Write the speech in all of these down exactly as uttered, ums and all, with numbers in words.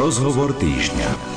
Rozhovor týždňa.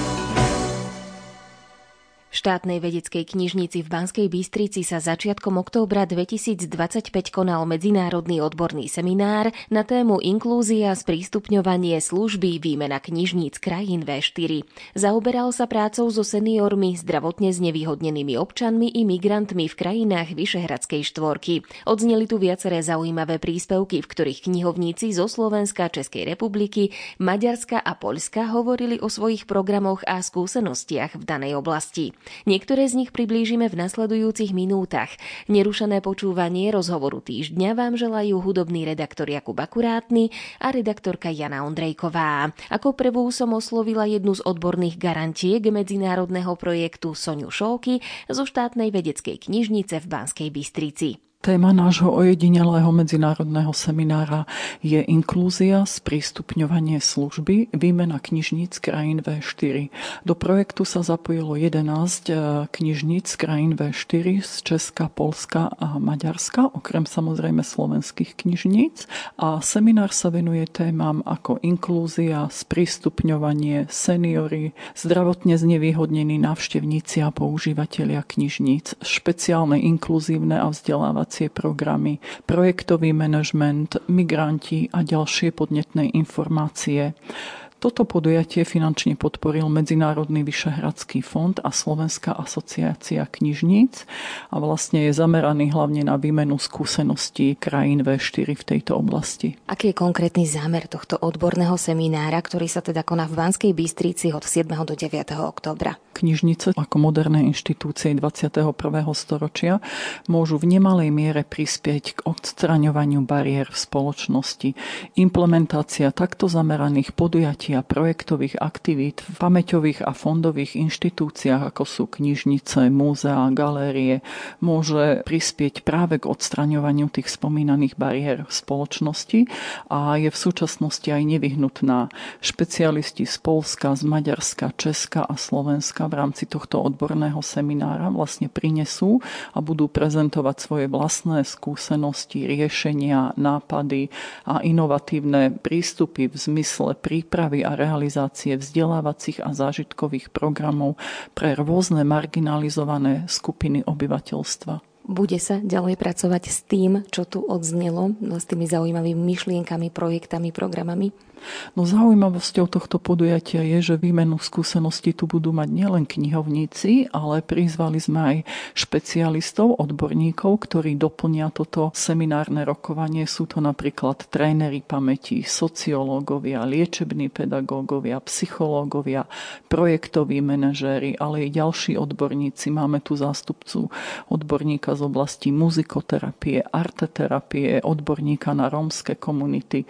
V štátnej vedeckej knižnici v Banskej Bystrici sa začiatkom októbra dvetisícdvadsaťpäť konal medzinárodný odborný seminár na tému Inklúzia, sprístupňovanie služby, výmena knižníc krajín vé štyri. Zaoberal sa prácou so seniormi, zdravotne znevýhodnenými občanmi i migrantmi v krajinách Vyšehradskej štvorky. Odzneli tu viaceré zaujímavé príspevky, v ktorých knihovníci zo Slovenska, Českej republiky, Maďarska a Poľska hovorili o svojich programoch a skúsenostiach v danej oblasti. Niektoré z nich priblížime v nasledujúcich minútach. Nerušené počúvanie rozhovoru týždňa vám želajú hudobný redaktor Jakub Akurátny a redaktorka Jana Ondrejková. Ako prvú som oslovila jednu z odborných garantiek medzinárodného projektu Soňu Šóky zo štátnej vedeckej knižnice v Banskej Bystrici. Téma nášho ojedinelého medzinárodného seminára je inklúzia, sprístupňovanie služby, výmena knižníc krajín vé štyri. Do projektu sa zapojilo jedenásť knižníc krajín vé štyri z Česka, Poľska a Maďarska, okrem samozrejme slovenských knižníc. A seminár sa venuje témam ako inklúzia, sprístupňovanie, seniory, zdravotne znevýhodnení návštevníci a používatelia knižníc, špeciálne inkluzívne a vzdelávacie programy, projektový manažment, migranti a ďalšie podnetné informácie. Toto podujatie finančne podporil Medzinárodný Vyšehradský fond a Slovenská asociácia knižníc a vlastne je zameraný hlavne na výmenu skúseností krajín vé štyri v tejto oblasti. Aký je konkrétny zámer tohto odborného seminára, ktorý sa teda koná v Banskej Bystrici od siedmeho do deviateho októbra? Knižnice ako moderné inštitúcie dvadsiateho prvého storočia môžu v nemalej miere prispieť k odstraňovaniu bariér v spoločnosti. Implementácia takto zameraných podujatí a projektových aktivít v pamäťových a fondových inštitúciách, ako sú knižnice, múzeá, galérie, môže prispieť práve k odstraňovaniu tých spomínaných bariér v spoločnosti a je v súčasnosti aj nevyhnutná. Špecialisti z Poľska, z Maďarska, Česka a Slovenska v rámci tohto odborného seminára vlastne prinesú a budú prezentovať svoje vlastné skúsenosti, riešenia, nápady a inovatívne prístupy v zmysle prípravy a realizácie vzdelávacích a zážitkových programov pre rôzne marginalizované skupiny obyvateľstva. Bude sa ďalej pracovať s tým, čo tu odznelo, s tými zaujímavými myšlienkami, projektami, programami? No zaujímavosťou tohto podujatia je, že výmenu skúseností tu budú mať nielen knihovníci, ale prizvali sme aj špecialistov, odborníkov, ktorí doplnia toto seminárne rokovanie. Sú to napríklad tréneri pamäti, sociológovia, liečební pedagógovia, psychológovia, projektoví manažéri, ale aj ďalší odborníci. Máme tu zástupcu odborníka z oblasti muzikoterapie, arteterapie, odborníka na rómske komunity.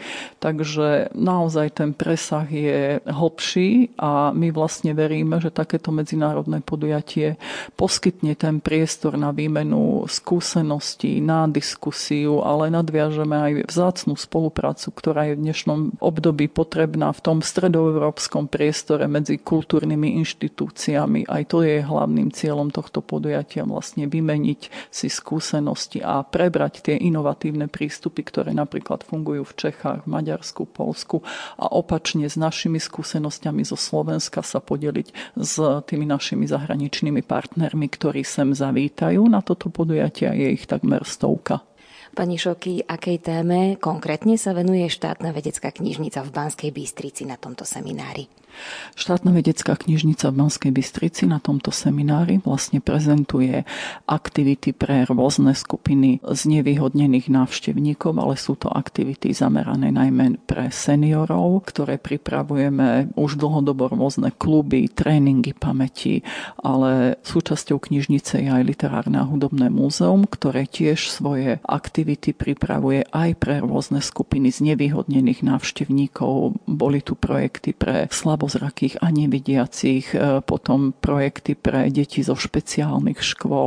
Takže na Naozaj ten presah je hlbší a my vlastne veríme, že takéto medzinárodné podujatie poskytne ten priestor na výmenu skúseností, na diskusiu, ale nadviažeme aj vzácnu spoluprácu, ktorá je v dnešnom období potrebná v tom stredoeurópskom priestore medzi kultúrnymi inštitúciami. Aj to je hlavným cieľom tohto podujatia, vlastne vymeniť si skúsenosti a prebrať tie inovatívne prístupy, ktoré napríklad fungujú v Čechách, v Maďarsku, Poľsku, a opačne s našimi skúsenosťami zo Slovenska sa podeliť s tými našimi zahraničnými partnermi, ktorí sem zavítajú na toto podujatie a je ich takmer stovka. Pani Šóky, akej téme konkrétne sa venuje štátna vedecká knižnica v Banskej Bystrici na tomto seminári? Štátna vedecká knižnica v Banskej Bystrici na tomto seminári vlastne prezentuje aktivity pre rôzne skupiny znevýhodnených návštevníkov, ale sú to aktivity zamerané najmä pre seniorov, ktoré pripravujeme už dlhodobo rôzne kluby, tréningy pamäti, ale súčasťou knižnice je aj literárne a hudobné múzeum, ktoré tiež svoje aktivity pripravuje aj pre rôzne skupiny znevýhodnených návštevníkov. Boli tu projekty pre slabo slabozrakých a nevidiacich, potom projekty pre deti zo špeciálnych škôl.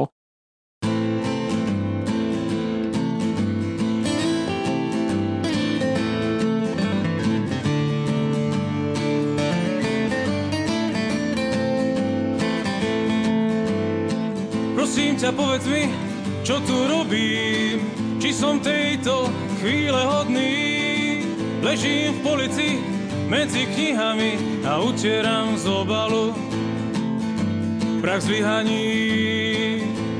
Prosím ťa, povedz mi, čo tu robím, či som tejto chvíle hodný. Ležím v polici medzi knihami a utieram z obalu prach zlyhaní.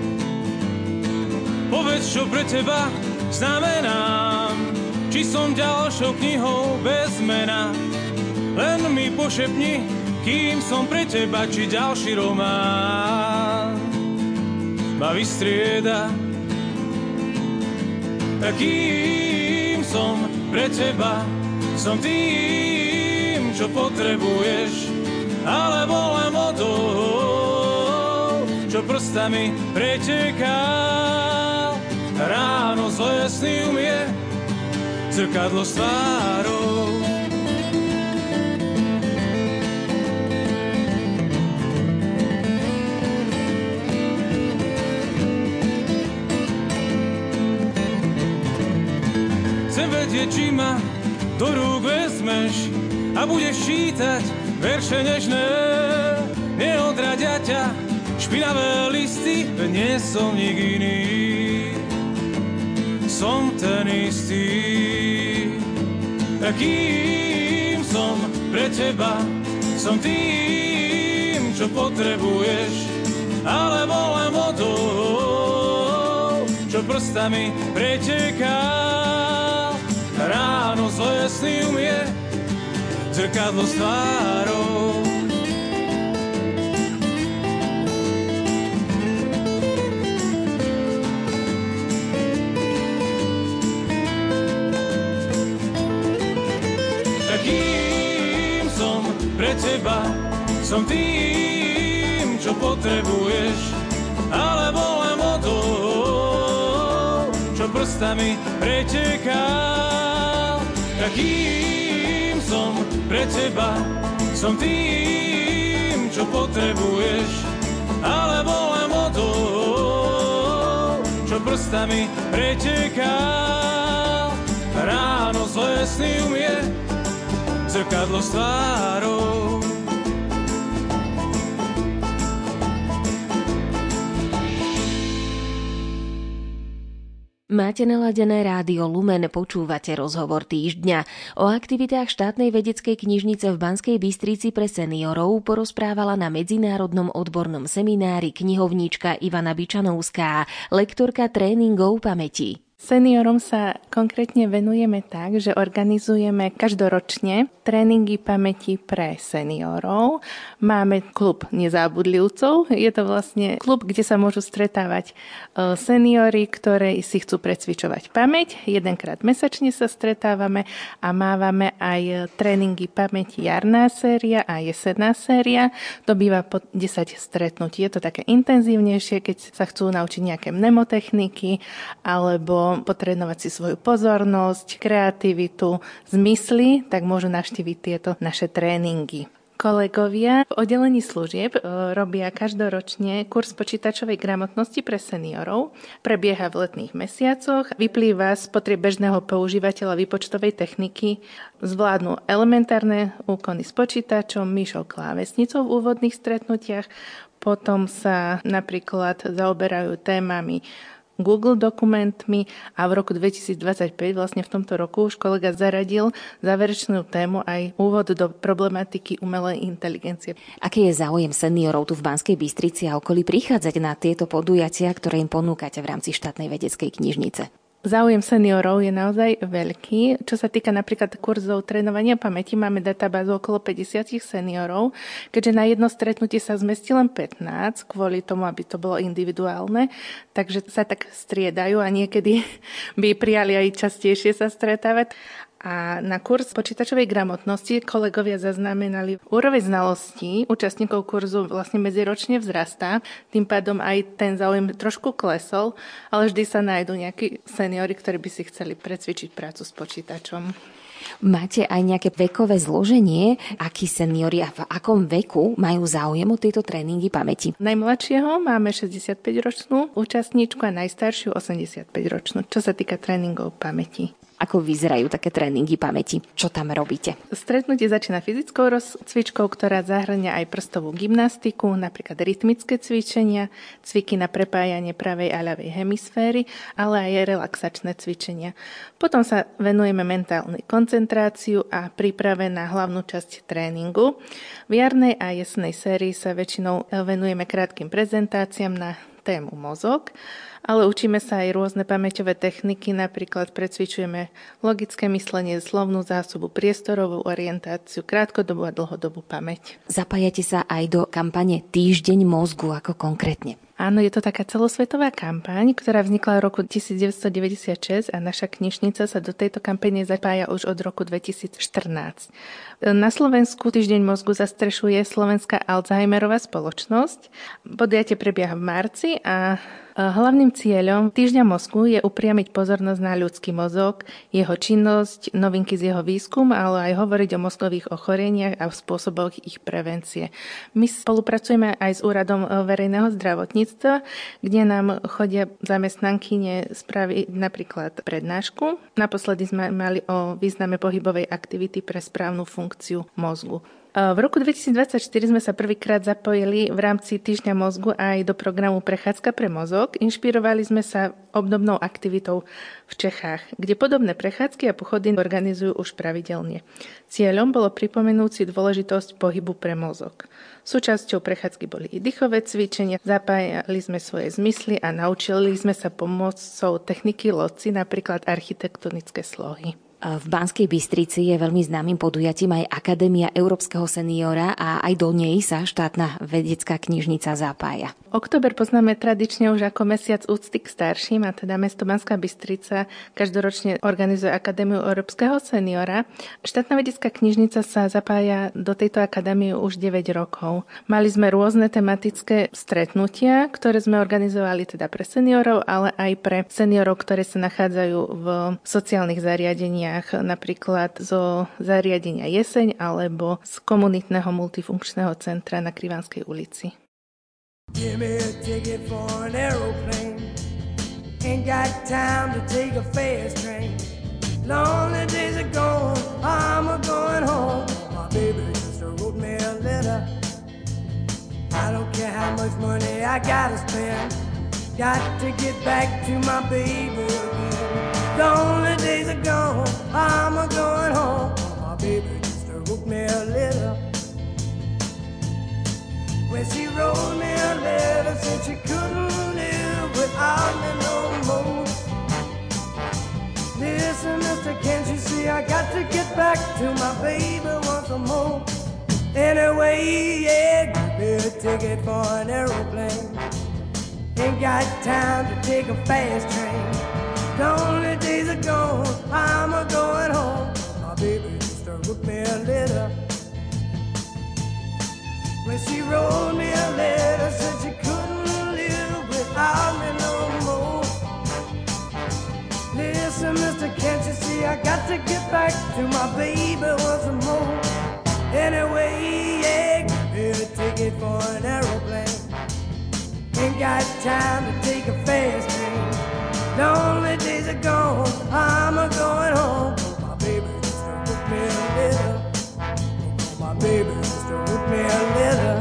Povedz, čo pre teba znamenám, či som ďalšou knihou bez mena. Len mi pošepni, kým som pre teba, či ďalší román ma vystrieda. Takým som pre teba, som tým, čo potrebuješ, alebo len vodou, čo prstami preteká. Ráno zlé sny umie zrkadlo s tvárou. Chcem vedieť, či ma do rúk vezmeš a budeš čítať verše nežné. Neodradia ťa špinavé listy, nie som nik iný, som ten istý. Takým som pre teba, som tým, čo potrebuješ, alebo len vodou, čo prstami preteká. Ráno zlé sny umie zrkadlo s tvárou. Takým som pre teba, som tým, čo potrebuješ, alebo len vodou, čo prstami preteká. Takým som pre teba, som tým, čo potrebuješ, alebo len vodou, čo prstami preteká. Ráno zlé sny umie zrkadlo s tvárou. Máte naladené rádio Lumen, počúvate rozhovor týždňa. O aktivitách štátnej vedeckej knižnice v Banskej Bystrici pre seniorov porozprávala na medzinárodnom odbornom seminári knihovníčka Ivana Byčanovská, lektorka tréningov pamäti. Seniorom sa konkrétne venujeme tak, že organizujeme každoročne tréningy pamäti pre seniorov. Máme klub nezábudlivcov. Je to vlastne klub, kde sa môžu stretávať seniori, ktorí si chcú precvičovať pamäť. Jedenkrát mesačne sa stretávame a mávame aj tréningy pamäti jarná séria a jesenná séria. To býva po desať stretnutí. Je to také intenzívnejšie, keď sa chcú naučiť nejaké mnemotechniky alebo potrénovať si svoju pozornosť, kreativitu, zmysly, tak môžu navštíviť tieto naše tréningy. Kolegovia v oddelení služieb robia každoročne kurz počítačovej gramotnosti pre seniorov. Prebieha v letných mesiacoch, vyplýva z potrieb bežného používateľa výpočtovej techniky, zvládnu elementárne úkony s počítačom, myšou, klávesnicou v úvodných stretnutiach, potom sa napríklad zaoberajú témami Google dokumentmi a v roku dvetisícdvadsaťpäť, vlastne v tomto roku, už kolega zaradil záverečnú tému aj úvod do problematiky umelej inteligencie. Aký je záujem seniorov tu v Banskej Bystrici a okolí prichádzať na tieto podujatia, ktoré im ponúkate v rámci štátnej vedeckej knižnice? Záujem seniorov je naozaj veľký. Čo sa týka napríklad kurzov trénovania pamäti, máme databázu okolo päťdesiat seniorov, keďže na jedno stretnutie sa zmestí len pätnásť, kvôli tomu, aby to bolo individuálne, takže sa tak striedajú a niekedy by prijali aj častejšie sa stretávať. A na kurz počítačovej gramotnosti kolegovia zaznamenali úroveň znalostí účastníkov kurzu vlastne medziročne vzrastá, tým pádom aj ten záujem trošku klesol, ale vždy sa nájdú nejakí seniori, ktorí by si chceli precvičiť prácu s počítačom. Máte aj nejaké vekové zloženie, akí seniori a v akom veku majú záujem o tieto tréningy pamäti? Najmladšieho máme šesťdesiatpäťročnú účastníčku a najstaršiu osemdesiatpäťročnú, čo sa týka tréningov pamäti. Ako vyzerajú také tréningy pamäti? Čo tam robíte? Stretnutie začína fyzickou rozcvičkou, ktorá zahŕňa aj prstovú gymnastiku, napríklad rytmické cvičenia, cviky na prepájanie pravej a ľavej hemisféry, ale aj relaxačné cvičenia. Potom sa venujeme mentálnej koncentráciu a príprave na hlavnú časť tréningu. V jarnej a jesnej sérii sa väčšinou venujeme krátkym prezentáciám na tému mozog, ale učíme sa aj rôzne pamäťové techniky, napríklad precvičujeme logické myslenie, slovnú zásobu, priestorovú orientáciu, krátkodobú a dlhodobú pamäť. Zapájate sa aj do kampane Týždeň mozgu, ako konkrétne? Áno, je to taká celosvetová kampaň, ktorá vznikla v roku devätnásťstodeväťdesiatšesť a naša knižnica sa do tejto kampane zapája už od roku dvetisícštrnásť. Na Slovensku Týždeň mozgu zastrešuje Slovenská Alzheimerová spoločnosť. Podujatie prebieha v marci a hlavným cieľom Týždňa mozgu je upriamiť pozornosť na ľudský mozog, jeho činnosť, novinky z jeho výskumu, ale aj hovoriť o mozgových ochoreniach a spôsoboch ich prevencie. My spolupracujeme aj s Úradom verejného zdravotníctva, kde nám chodia zamestnankyne spraviť napríklad prednášku. Naposledy sme mali o význame pohybovej aktivity pre správnu funkciu mozgu. V roku dvetisícdvadsaťštyri sme sa prvýkrát zapojili v rámci Týždňa mozgu aj do programu Prechádzka pre mozog. Inšpirovali sme sa obdobnou aktivitou v Čechách, kde podobné prechádzky a pochody organizujú už pravidelne. Cieľom bolo pripomenúť si dôležitosť pohybu pre mozog. Súčasťou prechádzky boli i dýchové cvičenia, zapájali sme svoje zmysly a naučili sme sa pomocou techniky loci, napríklad architektonické slohy. V Banskej Bystrici je veľmi známym podujatím aj Akadémia Európskeho seniora a aj do nej sa štátna vedecká knižnica zapája. Október poznáme tradične už ako mesiac úcty k starším a teda mesto Banská Bystrica každoročne organizuje Akadémiu Európskeho seniora. Štátna vedecká knižnica sa zapája do tejto akadémie už deväť rokov. Mali sme rôzne tematické stretnutia, ktoré sme organizovali teda pre seniorov, ale aj pre seniorov, ktoré sa nachádzajú v sociálnych zariadeniach, napríklad zo zariadenia Jeseň alebo z komunitného multifunkčného centra na Krivanskej ulici. Give me a ticket for an aeroplane. Ain't got time to take a fast train. Lonely days are gone, I'm a going home. My baby just wrote me a letter. I don't care how much money I gotta spend. Got to get back to my baby again. Lonely days are gone, I'm a going home. My baby just wrote me a letter. When she wrote me a letter, said she couldn't live without me no more. Listen, mister, can't you see I got to get back to my baby once more? Anyway, yeah, give me a ticket for an aeroplane. Ain't got time to take a fast train. Lonely days are gone, I'm a going home. My baby just wrote me a letter. When she wrote me a letter, said she couldn't live without me no more. Listen, mister, can't you see I got to get back to my baby once more? Anyway, yeah, give me a ticket for an aeroplane. Ain't got time to take a fast train. Lonely days are gone, I'm a going home. My baby just wrote me a letter. My baby just wrote me a letter.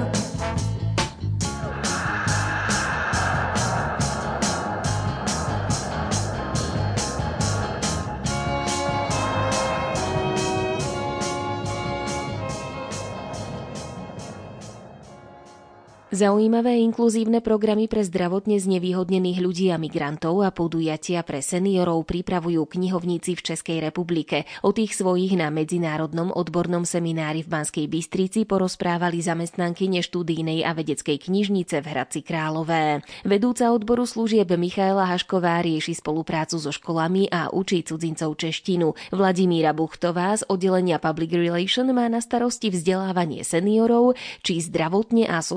Zaujímavé inkluzívne programy pre zdravotne znevýhodnených ľudí a migrantov a podujatia pre seniorov pripravujú knihovníci v Českej republike. O tých svojich na medzinárodnom odbornom seminári v Banskej Bystrici porozprávali zamestnankyne študijnej a vedeckej knižnice v Hradci Králové. Vedúca odboru služieb Michaela Hašková rieši spoluprácu so školami a učí cudzincov češtinu. Vladimíra Buchtová z oddelenia Public Relation má na starosti vzdelávanie seniorov či zdravotne a sociálne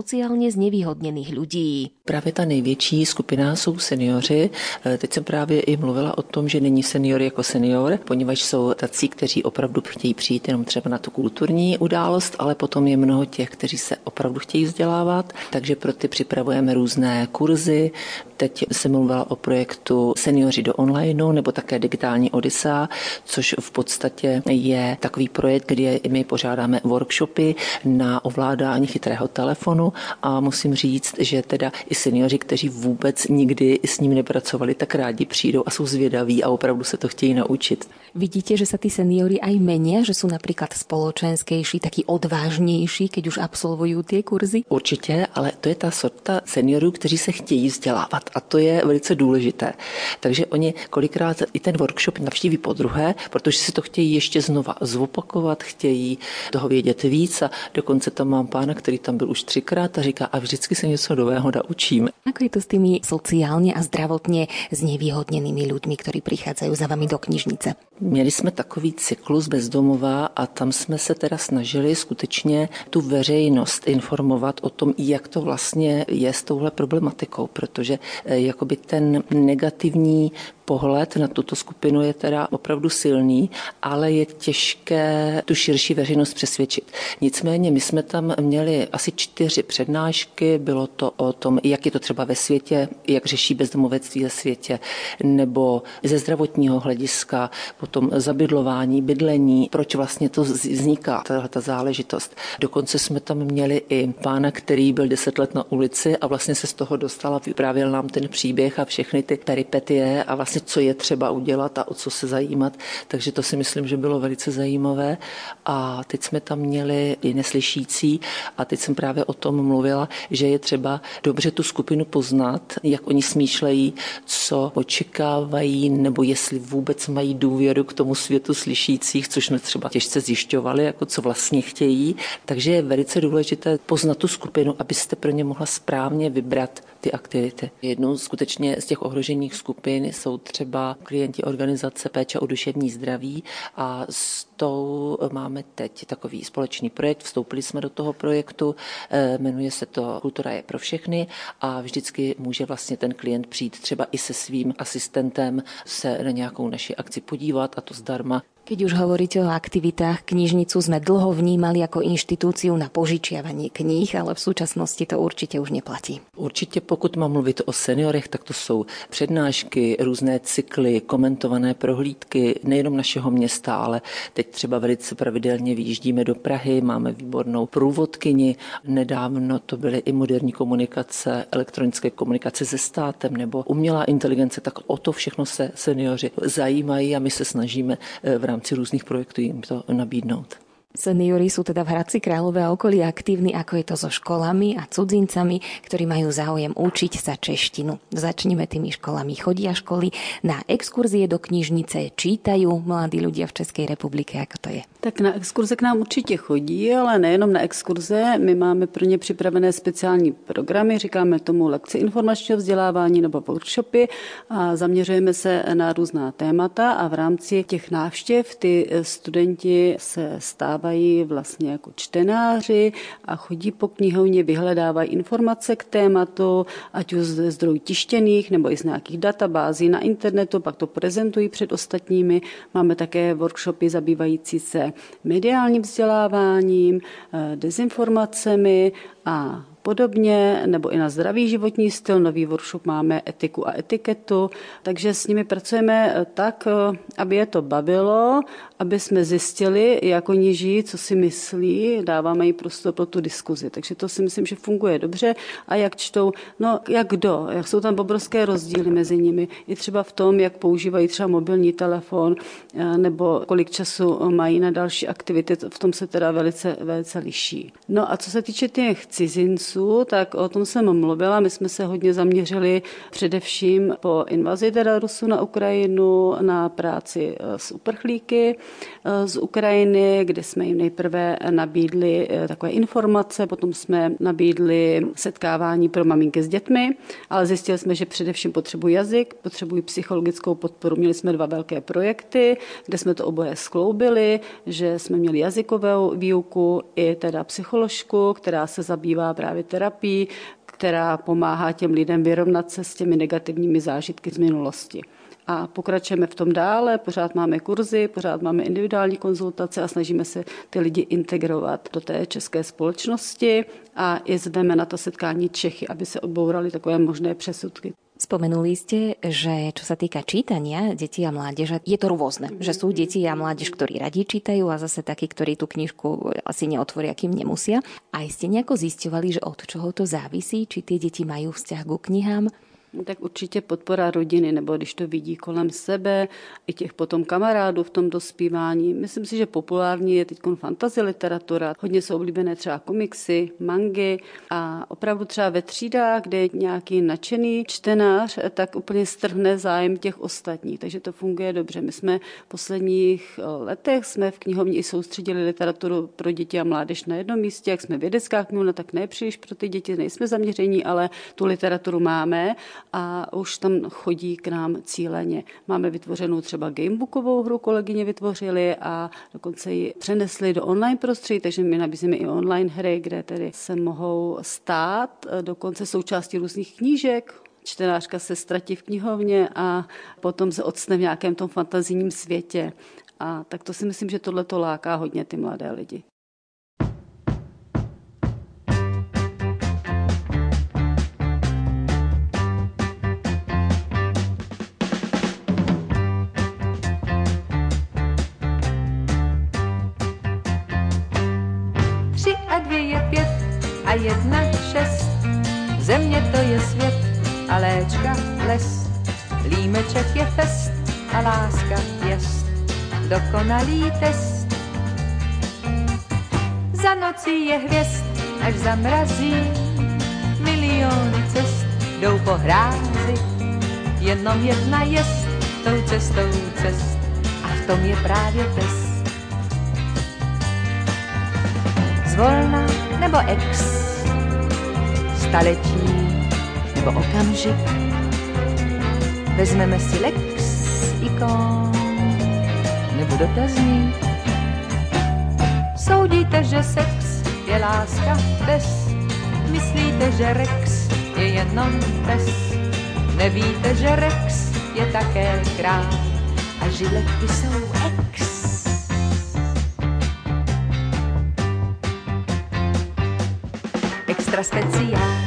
skupine znevýhodnených ľudí. Právě ta největší skupina jsou seniori. Teď jsem právě i mluvila o tom, že není senior jako senior, poněvadž jsou tací, kteří opravdu chtějí přijít jenom třeba na tu kulturní událost, ale potom je mnoho těch, kteří se opravdu chtějí vzdělávat, takže pro ty připravujeme různé kurzy. Teď jsem mluvila o projektu Seniori do onlineu nebo také Digitální Odyssea, což v podstatě je takový projekt, kde my pořádáme workshopy na ovládání chytrého telefonu a musím říct, že teda i seniori, kteří vůbec nikdy s ním nepracovali, tak rádi přijdou a jsou zvědaví a opravdu se to chtějí naučit. Vidíte, že sa tí seniori aj menia, že sú napríklad spoločenskejší, takí odvážnější, keď už absolvujú tie kurzy? Určitě, ale to je ta sorta seniorů, kteří se chtějí vzdělávat a to je velice důležité. Takže oni kolikrát i ten workshop navštíví podruhé, protože si to chtějí ještě znova zopakovat, chtějí toho vědět víc a dokonce tam mám pána, který tam byl už třikrát a říká, a vždycky se něco nového naučím. Ako je to s tými sociálne a zdravotne znevýhodnenými ľuďmi, ktorí prichádzajú za vami do knižnice? Měli jsme takový cyklus bezdomová a tam jsme se teda snažili skutečně tu veřejnost informovat o tom, jak to vlastně je s touhle problematikou, protože jakoby ten negativní pohled na tuto skupinu je teda opravdu silný, ale je těžké tu širší veřejnost přesvědčit. Nicméně my jsme tam měli asi čtyři přednášky, bylo to o tom, jak je to třeba ve světě, jak řeší bezdomovectví ve světě, nebo ze zdravotního hlediska, potom zabydlování, bydlení, proč vlastně to vzniká, tato záležitost. Dokonce jsme tam měli i pána, který byl deset let na ulici a vlastně se z toho dostal a vyprávěl nám ten příběh a všechny ty peripetie a vlastně co je třeba udělat a o co se zajímat. Takže to si myslím, že bylo velice zajímavé. A teď jsme tam měli i neslyšící a teď jsem právě o tom mluvila, že je třeba dobře tu skupinu poznat, jak oni smýšlejí, co očekávají, nebo jestli vůbec mají důvěru k tomu světu slyšících, což jsme třeba těžce zjišťovali, jako co vlastně chtějí. Takže je velice důležité poznat tu skupinu, abyste pro ně mohla správně vybrat ty aktivity. Jednou skutečně z těch ohrožených skupin jsou třeba klienti organizace Péče o duševní zdraví a s tou máme teď takový společný projekt, vstoupili jsme do toho projektu, jmenuje se to Kultura je pro všechny a vždycky může vlastně ten klient přijít třeba i se svým asistentem se na nějakou naši akci podívat a to zdarma. Keď už hovoríte o aktivitách, knižnicu sme dlho vnímali ako inštitúciu na požičiavanie kníh, ale v súčasnosti to určite už neplatí. Určitě pokud mám mluvit o seniorech, tak to jsou přednášky, různé cykly, komentované prohlídky nejenom našeho města, ale teď třeba velice pravidelně vyjíždíme do Prahy, máme výbornou průvodkyni. Nedávno to byly i moderní komunikace, elektronické komunikace se státem nebo umělá inteligence, tak o to všechno se seniori zajímají a my se snažíme v rámci různých projektů jim to nabídnout. Seniori sú teda v Hradci Králové a okolí aktívni, ako je to so školami a cudzincami, ktorí majú záujem učiť sa češtinu. Začneme tými školami. Chodia školy na exkurzie do knižnice, čítajú mladí ľudia v Českej republike, ako to je? Tak na exkurze k nám určitě chodí, ale nejenom na exkurze. My máme pro ně připravené speciální programy, říkáme tomu lekce informačního vzdělávání nebo workshopy a zaměřujeme se na různá témata a v rámci těch návštěv ty studenti se stávají vlastně jako čtenáři a chodí po knihovně, vyhledávají informace k tématu, ať už ze zdrojů tištěných nebo i z nějakých databází na internetu, pak to prezentují před ostatními. Máme také workshopy zabývající se mediálním vzděláváním, dezinformacemi a podobně, nebo i na zdravý životní styl. Nový workshop máme etiku a etiketu, takže s nimi pracujeme tak, aby je to bavilo, aby jsme zjistili, jak oni žijí, co si myslí, dáváme jí prostor pro tu diskuzi. Takže to si myslím, že funguje dobře. A jak čtou, no jak kdo, jak jsou tam obrovské rozdíly mezi nimi. I třeba v tom, jak používají třeba mobilní telefon, nebo kolik času mají na další aktivity, v tom se teda velice, velice liší. No a co se týče těch cizinců, tak o tom jsem mluvila. My jsme se hodně zaměřili především po invazi teda Rusů na Ukrajinu, na práci s uprchlíky z Ukrajiny, kde jsme jim nejprve nabídli takové informace, potom jsme nabídli setkávání pro maminky s dětmi, ale zjistili jsme, že především potřebují jazyk, potřebují psychologickou podporu. Měli jsme dva velké projekty, kde jsme to oboje skloubili, že jsme měli jazykovou výuku i teda psycholožku, která se zabývá právě terapii, která pomáhá těm lidem vyrovnat se s těmi negativními zážitky z minulosti. A pokračujeme v tom dále, pořád máme kurzy, pořád máme individuální konzultace a snažíme se ty lidi integrovat do té české společnosti a i zveme na to setkání Čechy, aby se odbourali takové možné přesudky. Spomenuli ste, že čo sa týka čítania detí a mládeže, je to rôzne. Že sú deti a mládež, ktorí radi čítajú a zase takí, ktorí tú knižku asi neotvoria, kým nemusia. A ste nejako zisťovali, že od čoho to závisí? Či tie deti majú vzťah ku knihám? Tak určitě podpora rodiny, nebo když to vidí kolem sebe, i těch potom kamarádů v tom dospívání. Myslím si, že populární je teď fantasy literatura. Hodně jsou oblíbené třeba komiksy, mangy a opravdu třeba ve třídách, kde je nějaký nadšený čtenář, tak úplně strhne zájem těch ostatních. Takže to funguje dobře. My jsme v posledních letech jsme v knihovně i soustředili literaturu pro děti a mládež na jednom místě. Jak jsme vědecká knihovna, tak ne příliš pro ty děti, nejsme zaměření, ale tu literaturu máme. A už tam chodí k nám cíleně. Máme vytvořenou třeba gamebookovou hru, kolegyně vytvořili a dokonce ji přenesli do online prostředí, takže my nabízíme i online hry, kde tedy se mohou stát dokonce součástí různých knížek. Čtenářka se ztratí v knihovně a potom se odstne v nějakém tom fantazijním světě. A tak to si myslím, že tohle to láká hodně ty mladé lidi. A jedna šest, země to je svět a léčka les, límeček je fest a láska jest, dokonalý test. Za nocí je hvězd, až zamrazí, miliony cest jdou po hrázi, jenom jedna jest tou cestou cest a v tom je právě test. Zvolna nebo ex, staletí nebo okamžik, vezmeme si lex ikon nebo dotazník. Soudíte, že sex je láska bez, myslíte, že rex je jenom pes, nevíte, že rex je také král a žiletky jsou ex. Extra speciál.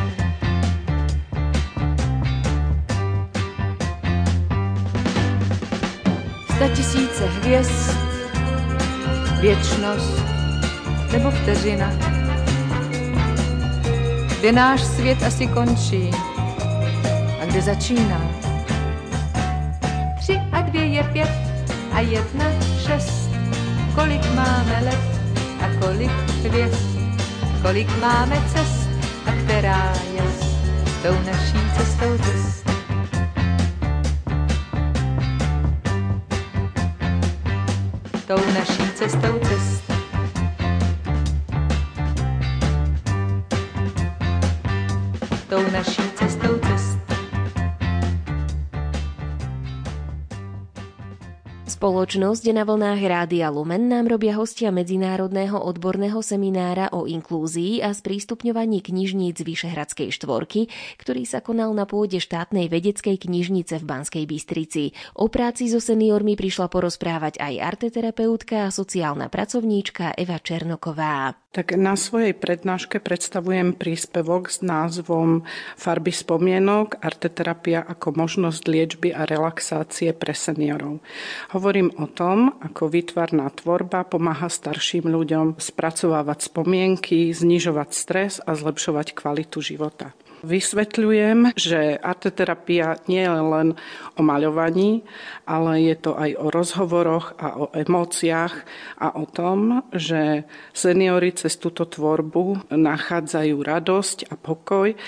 Statisíce hvězd, věčnost nebo vteřina, kde náš svět asi končí a kde začíná. Tři a dvě je pět a jedna šest, kolik máme let a kolik hvězd, kolik máme cest a která je tou naší cestou cest. Tou naší cestou cest. Tou naší cestou cest. Spoločnosť na vlnách Rádia Lumen nám robia hostia medzinárodného odborného seminára o inklúzii a sprístupňovaní knižníc Vyšehradskej štvorky, ktorý sa konal na pôde štátnej vedeckej knižnice v Banskej Bystrici. O práci so seniormi prišla porozprávať aj arteterapeutka a sociálna pracovníčka Eva Černoková. Tak na svojej prednáške predstavujem príspevok s názvom Farby spomienok, arteterapia ako možnosť liečby a relaxácie pre seniorov. Hovorím o tom, ako výtvarná tvorba pomáha starším ľuďom spracovávať spomienky, znižovať stres a zlepšovať kvalitu života. Vysvetľujem, že arteterapia nie je len o maľovaní, ale je to aj o rozhovoroch a o emóciách a o tom, že seniori cez túto tvorbu nachádzajú radosť a pokoj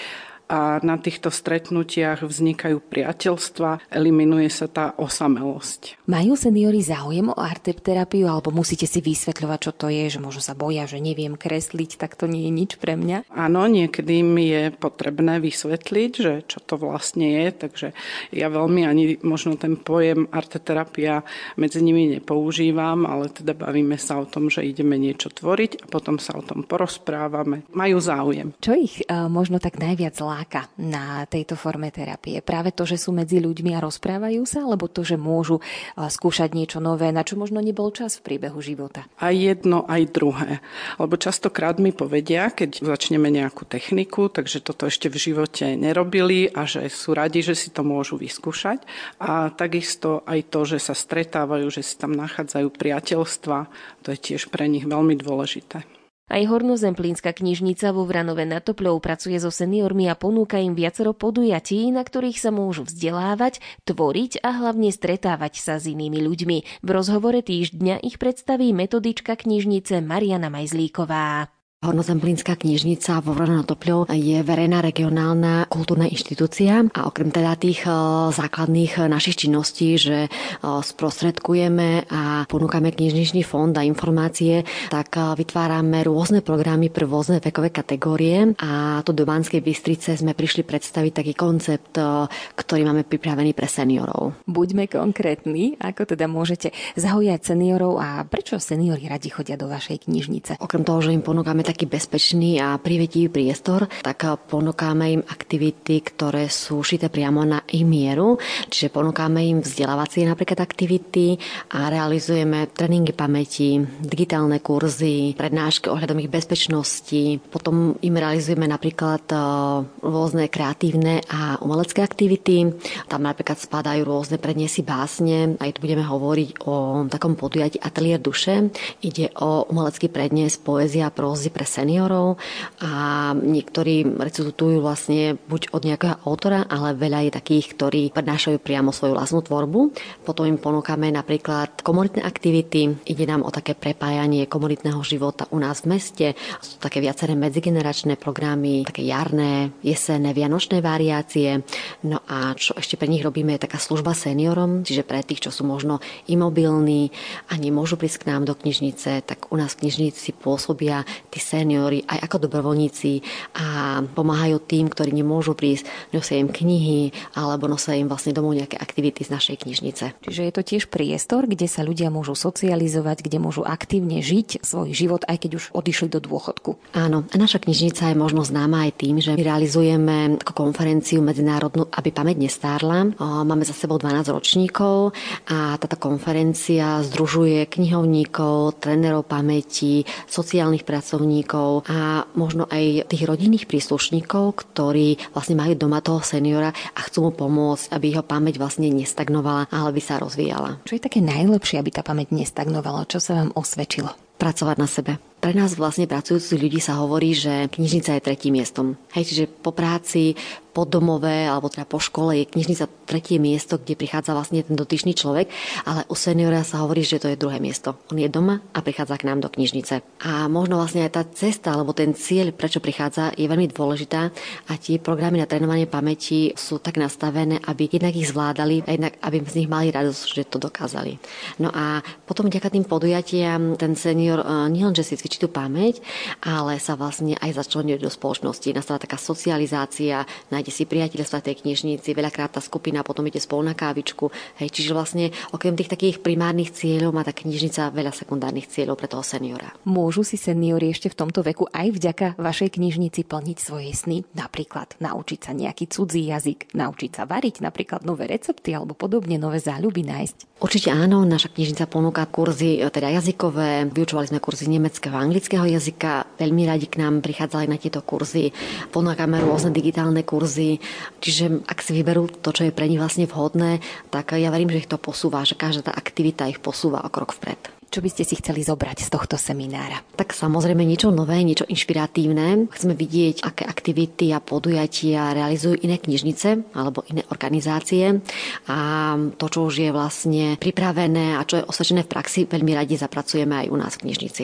a na týchto stretnutiach vznikajú priateľstva, eliminuje sa tá osamelosť. Majú seniori záujem o arteterapiu, alebo musíte si vysvetľovať, čo to je, že možno sa boja, že neviem kresliť, tak to nie je nič pre mňa? Áno, niekedy mi je potrebné vysvetliť, že čo to vlastne je, takže ja veľmi ani možno ten pojem arteterapia medzi nimi nepoužívam, ale teda bavíme sa o tom, že ideme niečo tvoriť a potom sa o tom porozprávame. Majú záujem. Čo ich uh, možno tak najviac láka na tejto forme terapie? Práve to, že sú medzi ľuďmi a rozprávajú sa, alebo to, že môžu uh, skúšať niečo nové, na čo možno nebol čas v priebehu života? Aj jedno, aj druhé. Lebo častokrát mi povedia, keď začneme nejakú techniku, takže toto ešte v živote nerobili a že sú radi, že si to môžu vyskúšať. A takisto aj to, že sa stretávajú, že si tam nachádzajú priateľstva, to je tiež pre nich veľmi dôležité. Aj Hornozemplínska knižnica vo Vranove nad Topľou pracuje so seniormi a ponúka im viacero podujatí, na ktorých sa môžu vzdelávať, tvoriť a hlavne stretávať sa s inými ľuďmi. V rozhovore týždňa ich predstaví metodička knižnice Mariana Majzlíková. Hornozemplínska knižnica vo Vranove nad Topľou je verejná regionálna kultúrna inštitúcia a okrem teda tých základných našich činností, že sprostredkujeme a ponúkame knižničný fond a informácie, tak vytvárame rôzne programy pre rôzne vekové kategórie a tu do Banskej Bystrice sme prišli predstaviť taký koncept, ktorý máme pripravený pre seniorov. Buďme konkrétni, ako teda môžete zaujať seniorov a prečo seniori radi chodia do vašej knižnice? Okrem toho, že im ponúkame taký bezpečný a privetivý priestor, tak ponúkame im aktivity, ktoré sú šité priamo na ich mieru. Čiže ponúkame im vzdelávacie napríklad aktivity a realizujeme tréningy pamäti, digitálne kurzy, prednášky ohľadom ich bezpečnosti. Potom im realizujeme napríklad rôzne kreatívne a umelecké aktivity. Tam napríklad spadajú rôzne prednesy básne. Aj tu budeme hovoriť o takom podujatí Ateliér duše. Ide o umelecký prednes, poézia a prózy pre seniorov a niektorí recitujú vlastne buď od nejakého autora, ale veľa je takých, ktorí prednášajú priamo svoju vlastnú tvorbu. Potom im ponúkame napríklad komunitné aktivity. Ide nám o také prepájanie komunitného života u nás v meste. Sú také viaceré medzigeneračné programy, také jarné, jesenné, vianočné variácie. No a čo ešte pre nich robíme, je taká služba seniorom, čiže pre tých, čo sú možno imobilní a nemôžu prísť k nám do knižnice, tak u nás v knižnici pôsobia tí seniori aj ako dobrovoľníci a pomáhajú tým, ktorí nemôžu prísť, nosia im knihy alebo nosia im vlastne domov nejaké aktivity z našej knižnice. Čiže je to tiež priestor, kde sa ľudia môžu socializovať, kde môžu aktívne žiť svoj život, aj keď už odišli do dôchodku. Áno, a naša knižnica je možno známa aj tým, že my realizujeme konferenciu medzinárodnú, aby pamäť nestárla. Máme za sebou dvanásť ročníkov a táto konferencia združuje knihovníkov, trénerov pamäti, sociálnych pracovníkov a možno aj tých rodinných príslušníkov, ktorí vlastne majú doma toho seniora a chcú mu pomôcť, aby jeho pamäť vlastne nestagnovala, ale by sa rozvíjala. Čo je také najlepšie, aby tá pamäť nestagnovala? Čo sa vám osvedčilo? Pracovať na sebe. Pre nás vlastne pracujúcich ľudí sa hovorí, že knižnica je tretím miestom. Hej, čiže po práci, po domove alebo teda po škole je knižnica tretie miesto, kde prichádza vlastne ten dotyčný človek, ale u seniora sa hovorí, že to je druhé miesto. On je doma a prichádza k nám do knižnice. A možno vlastne aj tá cesta alebo ten cieľ, prečo prichádza, je veľmi dôležitá a tie programy na trénovanie pamäti sú tak nastavené, aby jednak ich zvládali a jednak aby z nich mali radosť, že to dokázali. No a potom vďaka tým podujatiam ten senior nielen, že si cvičí tú pamäť, ale sa vlastne aj začlenuje do spoločnosti. Nastáva taká socializácia, nájde si priateľstva v tej knižnici, veľakrát tá skupina potom ide spolu na kávičku. Hej, čiže vlastne okrem tých takých primárnych cieľov má tá knižnica veľa sekundárnych cieľov pre toho seniora. Môžu si seniori ešte v tomto veku aj vďaka vašej knižnici plniť svoje sny? Napríklad naučiť sa nejaký cudzí jazyk, naučiť sa variť, napríklad nové recepty alebo podobne nové záľuby nájsť. Určite áno, naša knižnica ponúka kurzy teda jazykové, vyučovali sme kurzy nemeckého a anglického jazyka, veľmi radi k nám prichádzali na tieto kurzy, ponúkame rôzne digitálne kurzy, čiže ak si vyberú to, čo je pre nich vlastne vhodné, tak ja verím, že ich to posúva, že každá tá aktivita ich posúva o krok vpred. Čo by ste si chceli zobrať z tohto seminára? Tak samozrejme niečo nové, niečo inšpiratívne. Chceme vidieť, aké aktivity a podujatia realizujú iné knižnice alebo iné organizácie a to, čo už je vlastne pripravené a čo je osvedčené v praxi, veľmi radi zapracujeme aj u nás v knižnici.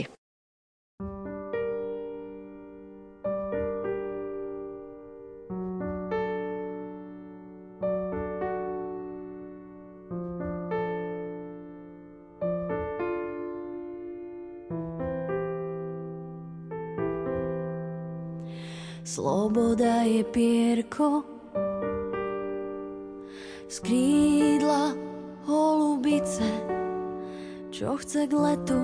Sloboda je pierko z krídla holubice, čo chce k letu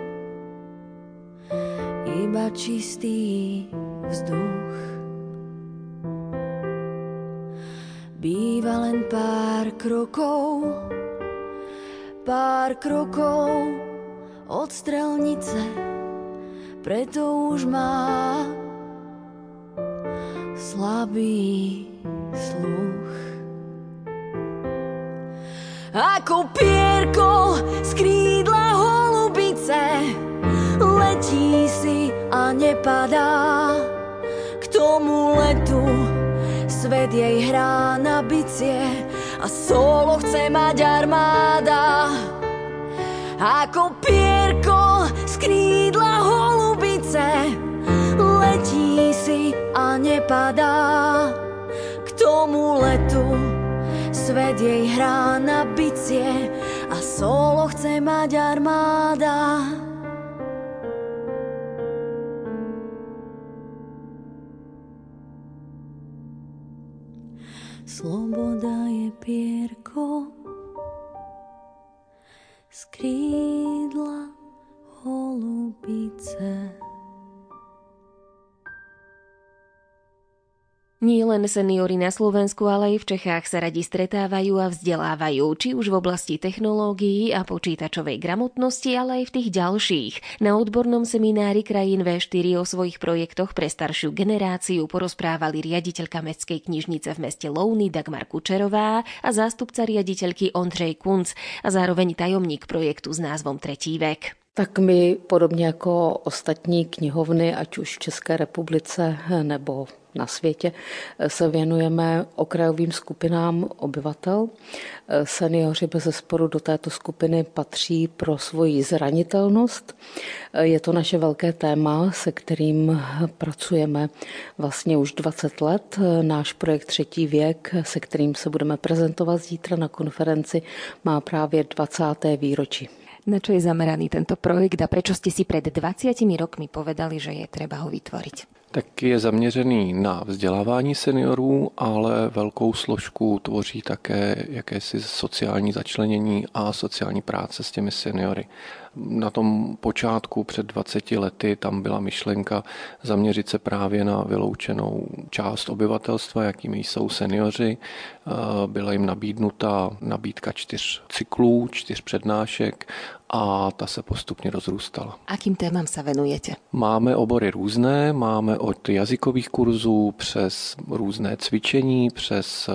iba čistý vzduch. Býva len pár krokov, pár krokov od strelnice, preto už má slabý sluch. Ako pierko z krídla holubice letí si a nepadá. K tomu letu svet jej hrá na bicie a solo chce mať armáda. Ako pierko z krídla holubice letí si a nepadá. K tomu letu svet jej hrá na bicie a solo chce mať armáda. Sloboda je pierko z krídla holubice. Nie len seniori na Slovensku, ale aj v Čechách sa radi stretávajú a vzdelávajú, či už v oblasti technológií a počítačovej gramotnosti, ale aj v tých ďalších. Na odbornom seminári krajín vé štyri o svojich projektoch pre staršiu generáciu porozprávali riaditeľka Mestskej knižnice v meste Louny Dagmar Kučerová a zástupca riaditeľky Ondřej Kunc a zároveň tajomník projektu s názvom Tretí vek. Tak my podobně jako ostatní knihovny, ať už v České republice nebo na světě, se věnujeme okrajovým skupinám obyvatel. Seniori bezesporu do této skupiny patří pro svoji zranitelnost. Je to naše velké téma, se kterým pracujeme vlastně už dvacet let. Náš projekt Třetí věk, se kterým se budeme prezentovat zítra na konferenci, má právě dvacáté výročí. Na čo je zameraný tento projekt a prečo ste si pred dvadsiatimi rokmi povedali, že je treba ho vytvoriť? Tak je zaměřený na vzdělávání seniorů, ale velkou složku tvoří také jakési sociální začlenění a sociální práce s těmi seniory. Na tom počátku před dvaceti lety tam byla myšlenka zaměřit se právě na vyloučenou část obyvatelstva, jakými jsou seniori. Byla jim nabídnuta nabídka čtyř cyklů, čtyř přednášek a ta se postupně rozrůstala. Akým témam sa venujete? Máme obory různé, máme od jazykových kurzů přes různé cvičení, přes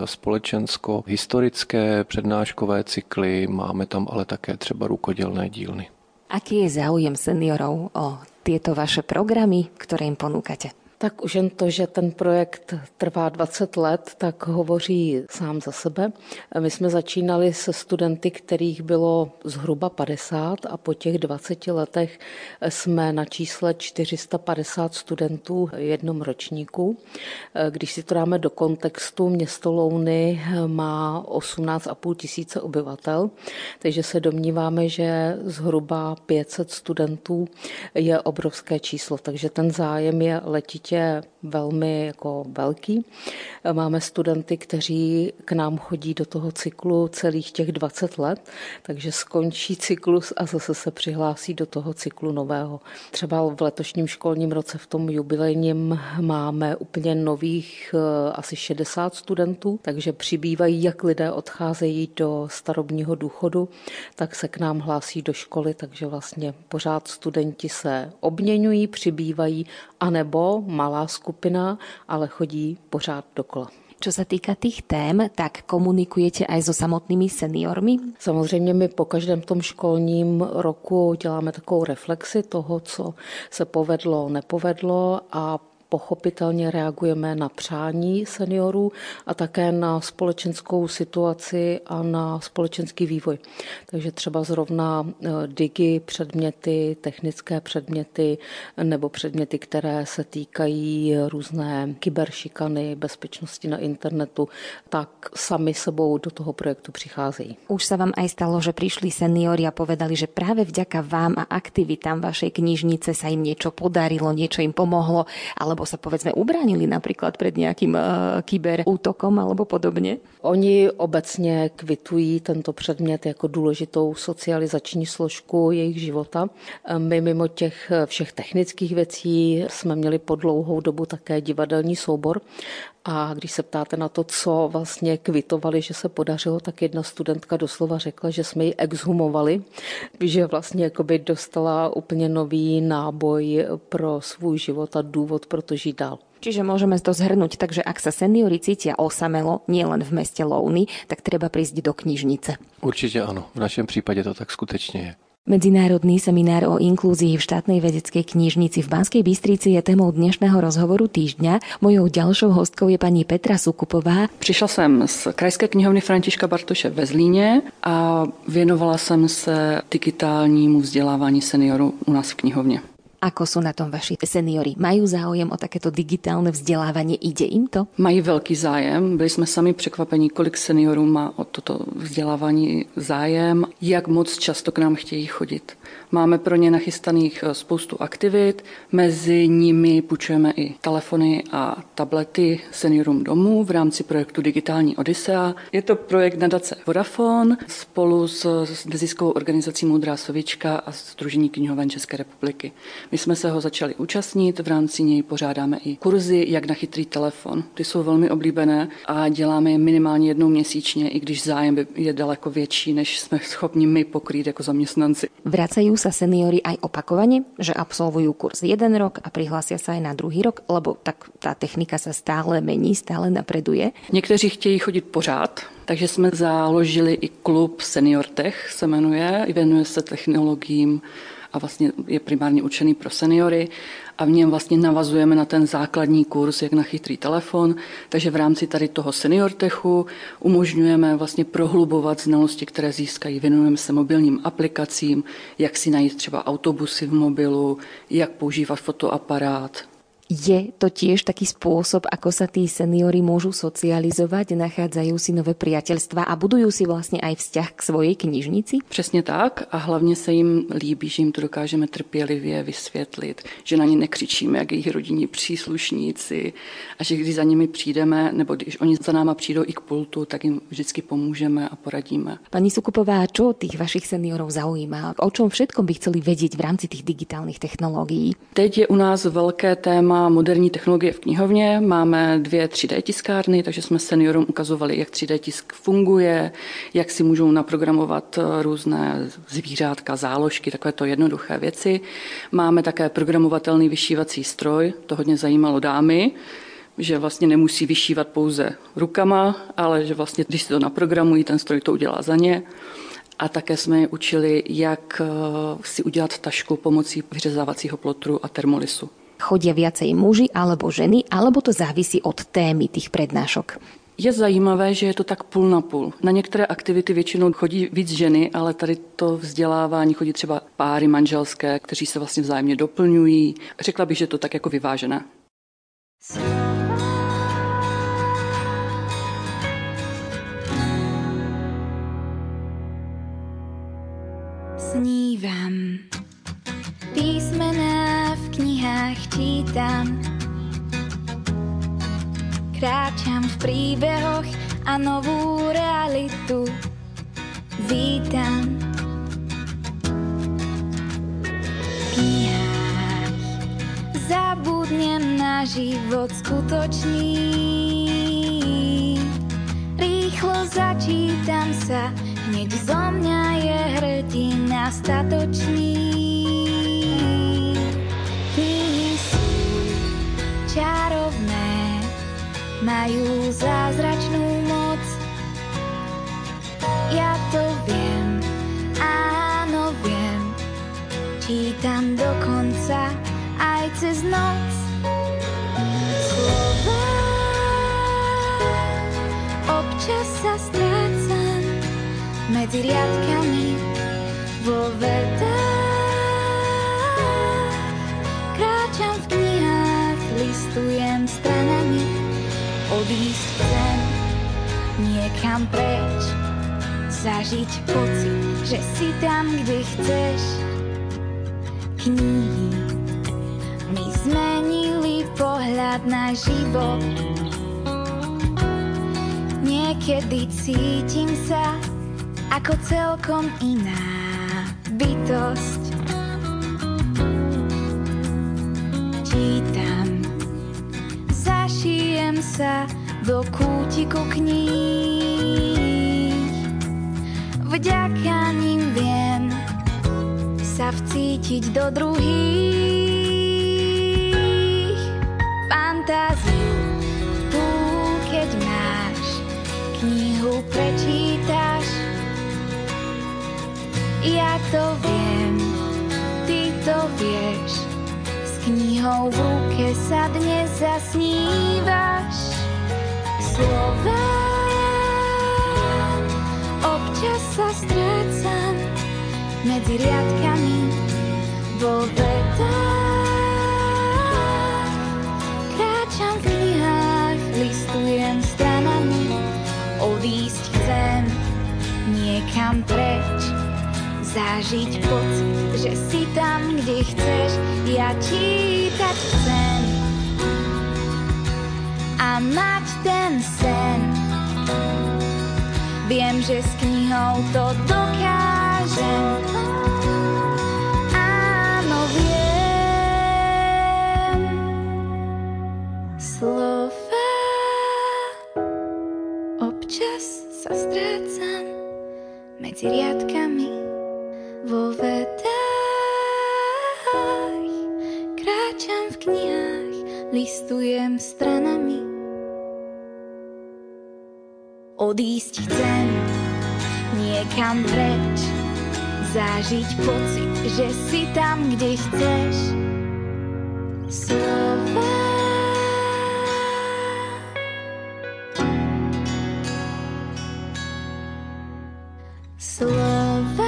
společensko-historické přednáškové cykly, máme tam ale také třeba rukodělné dílny. Aký je záujem seniorov o tieto vaše programy, ktoré im ponúkate? Tak už jen to, že ten projekt trvá dvacet let, tak hovoří sám za sebe. My jsme začínali se studenty, kterých bylo zhruba padesát a po těch dvaceti letech jsme na čísle čtyři sta padesát studentů v jednom ročníku. Když si to dáme do kontextu, město Louny má osmnáct a půl tisíce obyvatel, takže se domníváme, že zhruba pět set studentů je obrovské číslo, takže ten zájem je letitě velmi jako velký. Máme studenty, kteří k nám chodí do toho cyklu celých těch dvacet let, takže skončí cyklus a zase se přihlásí do toho cyklu nového. Třeba v letošním školním roce v tom jubilejním máme úplně nových asi šedesát studentů, takže přibývají, jak lidé odcházejí do starobního důchodu, tak se k nám hlásí do školy, takže vlastně pořád studenti se obměňují, přibývají, anebo malá skupina, ale chodí pořád dokola. Čo sa týka tých tém, tak komunikujete aj so samotnými seniormi? Samozřejmě my po každém tom školním roku děláme takovou reflexi toho, co se povedlo, nepovedlo a pochopitelně reagujeme na přání seniorů a také na společenskou situaci a na společenský vývoj. Takže třeba zrovna digi předměty, technické předměty nebo předměty, které se týkají různé kyberšikany, bezpečnosti na internetu, tak sami sebou do toho projektu přicházejí. Už sa vám aj stalo, že prišli seniori a povedali, že práve vďaka vám a aktivitám vašej knižnice sa im niečo podarilo, niečo im pomohlo, alebo alebo sa povedzme ubránili napríklad pred nejakým uh, kyberútokom alebo podobně? Oni obecně kvitují tento předmět jako důležitou socializační složku jejich života. My mimo těch všech technických věcí jsme měli po dlouhou dobu také divadelní soubor. A když se ptáte na to, co vlastně kvitovali, že se podařilo, tak jedna studentka doslova řekla, že jsme ji exhumovali, že vlastně jakoby dostala úplně nový náboj pro svůj život a důvod, proto žít dál. Čiže môžeme to zhrnúť, takže ak sa seniori cítia osamelo, nielen v meste Louny, tak treba prísť do knižnice. Určitě ano, v našem případě to tak skutečně je. Medzinárodný seminár o inklúzii v štátnej vedeckej knižnici v Banskej Bystrici je témou dnešného rozhovoru týždňa. Mojou ďalšou hostkou je pani Petra Sukupová. Přišla jsem z Krajské knihovny Františka Bartoše ve Zlíně a věnovala jsem se digitálnímu vzdělávání seniorů u nás v knihovně. Ako sú na tom vaši seniori? Majú záujem o takéto digitálne vzdelávanie? Ide im to? Mají velký zájem. Byli jsme sami překvapení, kolik seniorů má o toto vzdělávání zájem, jak moc často k nám chtějí chodit. Máme pro ně nachystaných spoustu aktivit, mezi nimi půjčujeme i telefony a tablety seniorům domů v rámci projektu Digitální Odisea. Je to projekt nadace Vodafone spolu s, s neziskovou organizací Moudrá sovička a Sdružení knihoven České republiky. My jsme se ho začali účastnit, v rámci něj pořádáme i kurzy, jak na chytrý telefon. Ty jsou velmi oblíbené a děláme je minimálně jednou měsíčně, i když zájem je daleko větší, než jsme schopni my pokrýt jako zaměstnanci. Vracajú sa seniori aj opakovane, že absolvujú kurz jeden rok a prihlásia sa aj na druhý rok, lebo tak tá technika sa stále mení, stále napreduje. Někteří chtějí chodit pořád, takže jsme založili i klub Senior Tech, se jmenuje, věnuje se technologiím a vlastně je primárně určený pro seniory a v něm vlastně navazujeme na ten základní kurz, jak na chytrý telefon, takže v rámci tady toho Senior Techu umožňujeme vlastně prohlubovat znalosti, které získají. Věnujeme se mobilním aplikacím, jak si najít třeba autobusy v mobilu, jak používat fotoaparát. Je to tiež taký spôsob, ako sa tí seniori môžu socializovať, nachádzajú si nové priateľstva a budujú si vlastne aj vzťah k svojej knižnici? Přesně tak a hlavně se jim líbí, že jim to dokážeme trpělivě vysvětlit, že na ně nekřičíme, jak jejich rodinní příslušníci a že když za nimi přijdeme, nebo když oni za náma přijdou i k pultu, tak jim vždycky pomůžeme a poradíme. Pani Sukupová, čo tých vašich seniorov zaujíma? O čom všetkom by chceli vedieť v rámci tých digitálnych technológií? Teď je u nás velké téma moderní technologie v knihovně. Máme dvě tři dé tiskárny, takže jsme seniorům ukazovali, jak tři dé tisk funguje, jak si můžou naprogramovat různé zvířátka, záložky, takovéto jednoduché věci. Máme také programovatelný vyšívací stroj, to hodně zajímalo dámy, že vlastně nemusí vyšívat pouze rukama, ale že vlastně, když si to naprogramují, ten stroj to udělá za ně. A také jsme je učili, jak si udělat tašku pomocí vyřezávacího plotru a termolisu. Chodia viacej muži alebo ženy, alebo to závisí od témy tých prednášok? Je zajímavé, že je to tak půl na půl. Na některé aktivity většinou chodí víc ženy, ale tady to vzdělávání chodí třeba páry manželské, kteří se vlastně vzájemně doplňují. Řekla bych, že to tak jako vyvážené. Snívam, písmená v knihách čítam, kráčam v príbehoch a novú realitu vítam. V knihách zabudnem na život skutočný, rýchlo začítam sa, hneď zo mňa je hrdina statočný. Knihy sú čarovné, majú zázračnú moc. Ja to viem, áno viem, čítam dokonca aj cez noc. Slova občas sa strácam medzi riadkami vo vetách. Kráčam v knihách, listujem stranami, odísť chcem niekam preč, zažiť pocit, že si tam, kde chceš. Knihy mi zmenili pohľad pohľad na život. Niekedy cítim sa ako celkom iná bytosť. Čítam, zašijem sa do kútiku kníh. Vďaka ním viem sa vcítiť do druhých. Fantáziu tú, keď máš, knihu prečítaš. Ja to viem, ty to vieš, s knihou v ruke sa dnes zasnívaš. Slová občas sa strácam medzi riadkami vo vetách. Kráčam v knihách, listujem stranami, odísť chcem niekam preč, zažiť pocit, že si tam, kde chceš. Ja čítať chcem a mať ten sen. Viem, že s knihou to dokážem. Áno, viem. Slová občas sa strácam medzi riadkami vo vetách. Kráčam v knihách, listujem stranami. Odísť chcem niekam preč, zažiť pocit, že si tam, kde chceš. Slová Slova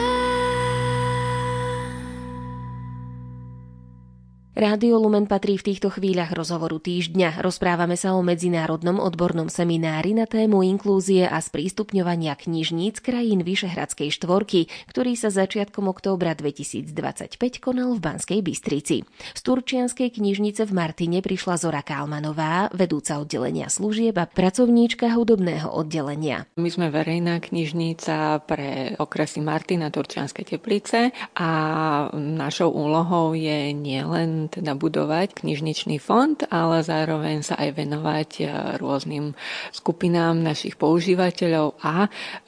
Rádio Lumen patrí v týchto chvíľach rozhovoru týždňa. Rozprávame sa o medzinárodnom odbornom seminári na tému inklúzie a sprístupňovania knižníc krajín Vyšehradskej štvorky, ktorý sa začiatkom októbra dvetisícdvadsaťpäť konal v Banskej Bystrici. Z Turčianskej knižnice v Martine prišla Zora Kálmanová, vedúca oddelenia služieb a pracovníčka hudobného oddelenia. My sme verejná knižnica pre okresy Martina, Turčianske Teplice a našou úlohou je nielen teda budovať knižničný fond, ale zároveň sa aj venovať rôznym skupinám našich používateľov a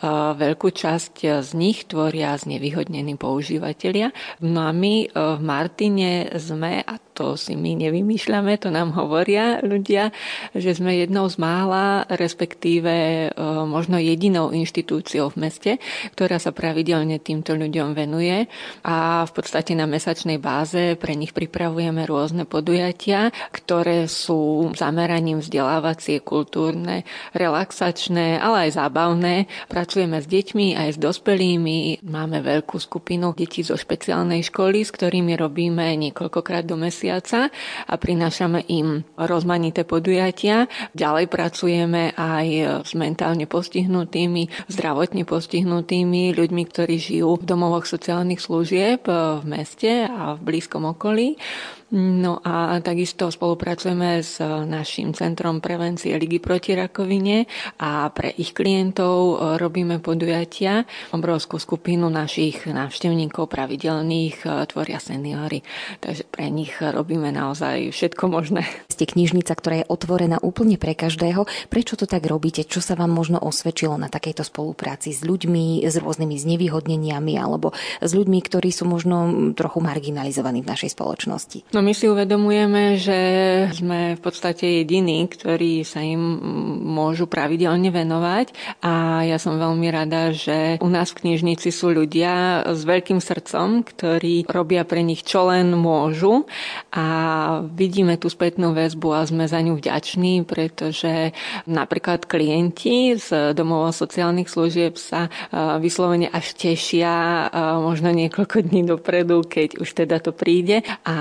veľkú časť z nich tvoria znevýhodnení používatelia. No a my v Martine sme, a to si my nevymýšľame, to nám hovoria ľudia, že sme jednou z mála, respektíve možno jedinou inštitúciou v meste, ktorá sa pravidelne týmto ľuďom venuje a v podstate na mesačnej báze pre nich pripravujeme rôzne podujatia, ktoré sú zameraním vzdelávacie, kultúrne, relaxačné, ale aj zábavné. Pracujeme s deťmi aj s dospelými. Máme veľkú skupinu detí zo špeciálnej školy, s ktorými robíme niekoľkokrát do mesiaca a prinášame im rozmanité podujatia. Ďalej pracujeme aj s mentálne postihnutými, zdravotne postihnutými ľuďmi, ktorí žijú v domovoch sociálnych služieb v meste a v blízkom okolí. No a takisto spolupracujeme s naším Centrom prevencie Ligy proti rakovine a pre ich klientov robíme podujatia. Obrovskú skupinu našich návštevníkov pravidelných tvoria seniory, takže pre nich robíme naozaj všetko možné. Ste knižnica, ktorá je otvorená úplne pre každého. Prečo to tak robíte? Čo sa vám možno osvedčilo na takejto spolupráci s ľuďmi, s rôznymi znevýhodneniami alebo s ľuďmi, ktorí sú možno trochu marginalizovaní v našej spoločnosti? No my si uvedomujeme, že sme v podstate jediní, ktorí sa im môžu pravidelne venovať a ja som veľmi rada, že u nás v knižnici sú ľudia s veľkým srdcom, ktorí robia pre nich čo len môžu a vidíme tú spätnú väzbu a sme za ňu vďační, pretože napríklad klienti z domov sociálnych služieb sa vyslovene až tešia možno niekoľko dní dopredu, keď už teda to príde a oni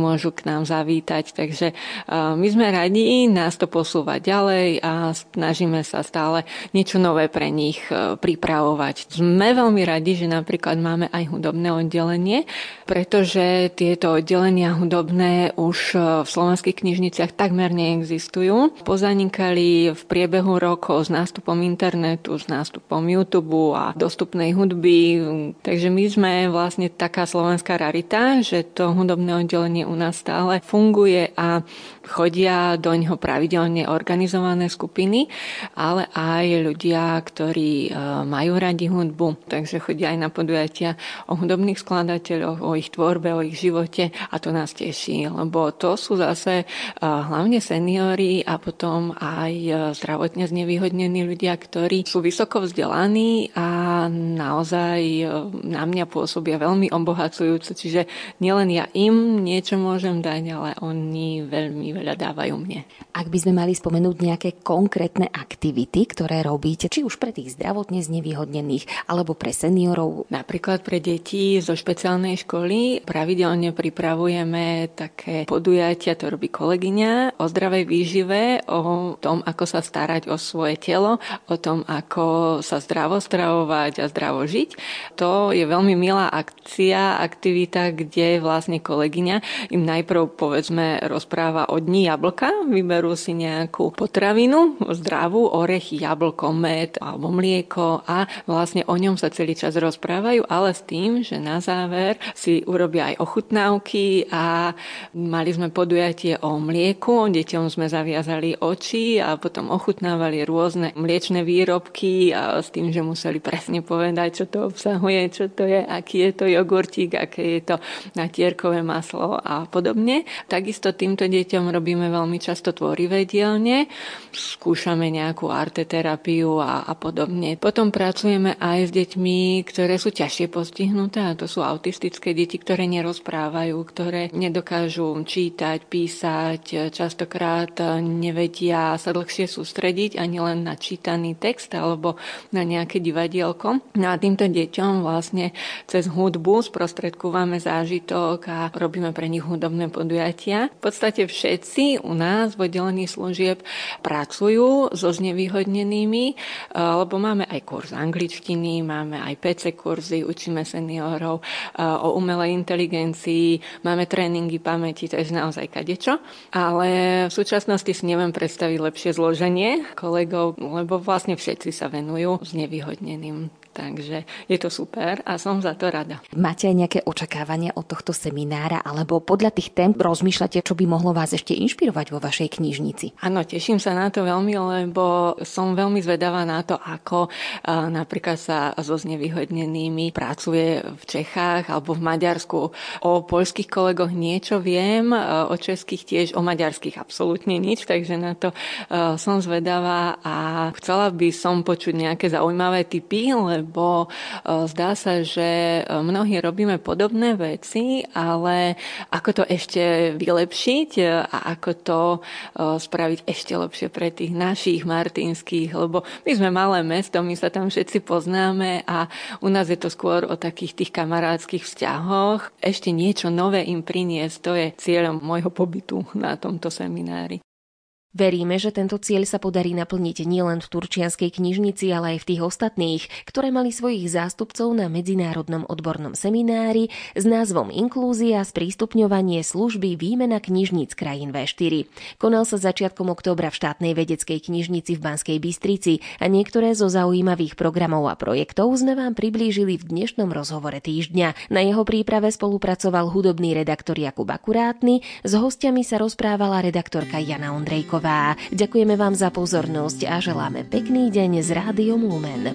môžu k nám zavítať. Takže my sme radi, nás to posúva ďalej a snažíme sa stále niečo nové pre nich pripravovať. Sme veľmi radi, že napríklad máme aj hudobné oddelenie, pretože tieto oddelenia hudobné už v slovenských knižniciach takmer neexistujú. Pozanikali v priebehu rokov s nástupom internetu, s nástupom YouTube a dostupnej hudby. Takže my sme vlastne taká slovenská rarita, že to hudobné oddelenie u nás stále funguje a chodia do ňoho pravidelne organizované skupiny, ale aj ľudia, ktorí majú radi hudbu, takže chodia aj na podujatia o hudobných skladateľoch, o ich tvorbe, o ich živote a to nás teší, lebo to sú zase hlavne seniori a potom aj zdravotne znevýhodnení ľudia, ktorí sú vysoko vzdelaní a naozaj na mňa pôsobia veľmi obohacujúce, čiže nielen ja im niečo môžem dať, ale oni veľmi veľa dávajú mne. Ak by sme mali spomenúť nejaké konkrétne aktivity, ktoré robíte, či už pre tých zdravotne znevýhodnených, alebo pre seniorov? Napríklad pre deti zo špeciálnej školy pravidelne pripravujeme také podujatia, to robí kolegyňa, o zdravej výžive, o tom, ako sa starať o svoje telo, o tom, ako sa zdravo stravovať a zdravo žiť. To je veľmi milá akcia, aktivita, kde vlastne kolegyňa im najprv, povedzme, rozpráva o dni jablka, vyberú si nejakú potravinu, zdravú, orechy, jablko, med alebo mlieko a vlastne o ňom sa celý čas rozprávajú, ale s tým, že na záver si urobia aj ochutnávky a mali sme podujatie o mlieku, deťom sme zaviazali oči a potom ochutnávali rôzne mliečne výrobky a s tým, že museli presne povedať, čo to obsahuje, čo to je, aký je to jogurtík, aké je to natierkové maslo a podobne. Takisto týmto deťom robíme veľmi často tvorivé dielne, skúšame nejakú arteterapiu a, a podobne. Potom pracujeme aj s deťmi, ktoré sú ťažšie postihnuté, a to sú autistické deti, ktoré nerozprávajú, ktoré nedokážu čítať, písať, častokrát nevedia sa dlhšie sústrediť ani len na čítaný text alebo na nejaké divadielko. No a týmto deťom vlastne cez hudbu sprostredkúvame zážitok a robíme pre nich hudobné podujatia. V podstate všetci u nás v oddelení služieb pracujú so znevýhodnenými, lebo máme aj kurz angličtiny, máme aj pé cé kurzy, učíme seniorov o umelej inteligencii, máme tréningy pamäti, to je naozaj kadečo. Ale v súčasnosti si neviem predstaviť lepšie zloženie kolegov, lebo vlastne všetci sa venujú znevýhodneným. Takže je to super a som za to rada. Máte aj nejaké očakávania od tohto seminára alebo podľa tých tém rozmýšľate, čo by mohlo vás ešte inšpirovať vo vašej knižnici? Áno, teším sa na to veľmi, lebo som veľmi zvedavá na to, ako napríklad sa so znevýhodnenými pracuje v Čechách alebo v Maďarsku. O poľských kolegoch niečo viem, o českých tiež, o maďarských absolútne nič, takže na to som zvedavá a chcela by som počuť nejaké zaujímavé tipy, lebo zdá sa, že mnohí robíme podobné veci, ale ako to ešte vylepšiť a ako to spraviť ešte lepšie pre tých našich martinských, lebo my sme malé mesto, my sa tam všetci poznáme a u nás je to skôr o takých tých kamarádskych vzťahoch. Ešte niečo nové im priniesť, to je cieľom môjho pobytu na tomto seminári. Veríme, že tento cieľ sa podarí naplniť nielen v Turčianskej knižnici, ale aj v tých ostatných, ktoré mali svojich zástupcov na medzinárodnom odbornom seminári s názvom Inklúzia, sprístupňovanie služby výmena knižníc krajín vé štyri. Konal sa začiatkom októbra v štátnej vedeckej knižnici v Banskej Bystrici a niektoré zo zaujímavých programov a projektov sme vám priblížili v dnešnom rozhovore týždňa. Na jeho príprave spolupracoval hudobný redaktor Jakub Akurátny, s hostiami sa rozprávala redaktorka Jana Ondrejková. Ďakujeme vám za pozornosť a želáme pekný deň s Rádiom Lumen.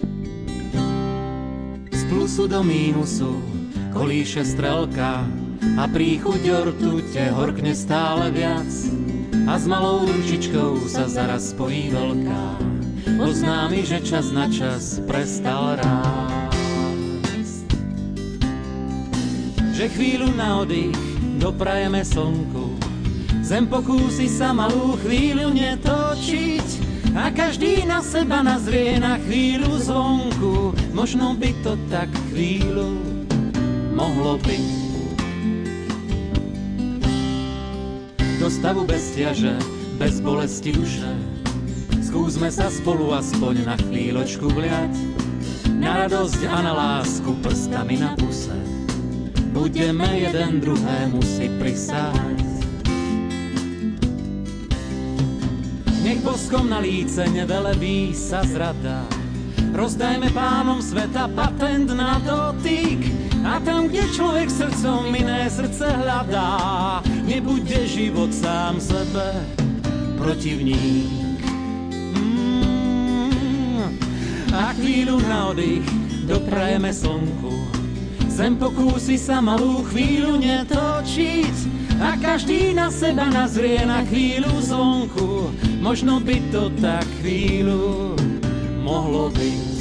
Z plusu do mínusu kolíše strelka a príchuť ortute horkne stále viac a s malou ručičkou sa zaraz spojí veľká. Oznámi, že čas na čas prestal rásť. Že chvíľu na oddych doprajeme slnku, zem pokúsi sa malú chvíľu netočiť a každý na seba nazrie na chvíľu zvonku. Možno by to tak chvíľu mohlo byť. do stavu bez ťaže, bez bolesti duše. Skúsme sa spolu aspoň na chvíľočku vliať, na radosť a na lásku prstami na puse. Budeme jeden druhému si prisáhať. Nech boskom na líce nevelebí sa zrada, rozdajme pánom sveta patent na dotyk. A tam, kde človek srdcom iné srdce hľadá, nebude život sám sebe protivník. Mm. A chvíľu na oddych doprajeme slnku, zem pokúsi sa malú chvíľu netočiť. A každý na seba nazrie na chvíľu zvonku, možno by to tak chvíľu mohlo byť.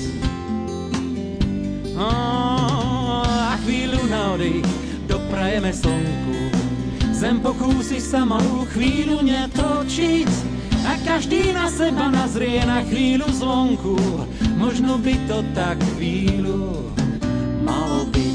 Oh, a chvíľu na oddych doprajeme slnku, zem pokúsi sa malú chvíľu netočiť. A každý na seba nazrie na chvíľu zvonku, možno by to tak chvíľu malo byť.